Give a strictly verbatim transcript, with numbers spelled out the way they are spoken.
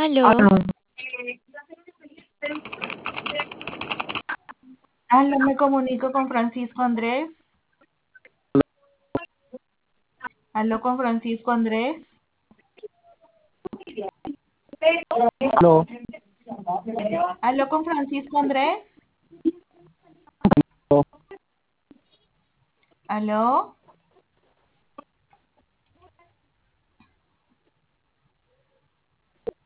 Aló, Aló, aló, me comunico con Francisco Andrés. Aló con Francisco Andrés. aló, Aló con Francisco Andrés. Aló.